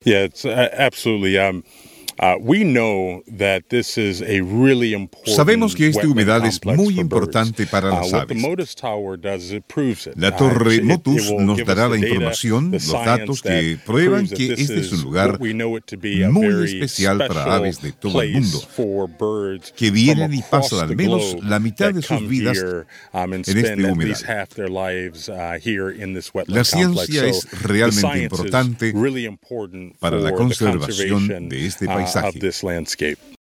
Yeah, it's absolutely. We know that this is a really important Sabemos que este wetland humedal es complex muy for importante birds. para las What the aves. MODIS tower does is it proves it. La torre It Motus will nos give us dará the la data, información, the los science datos que that prueban proves that que this este es un is lugar what we know it to be, a muy very especial para special aves de todo el place mundo, for birds que from vienen y across pasan al the menos globe la mitad that de sus come vidas here, and en spend este at least humedal. half their lives here in this La wetland complex. ciencia So es the realmente science is importante really important para la for the conservación conservation de este of paisaje. this landscape.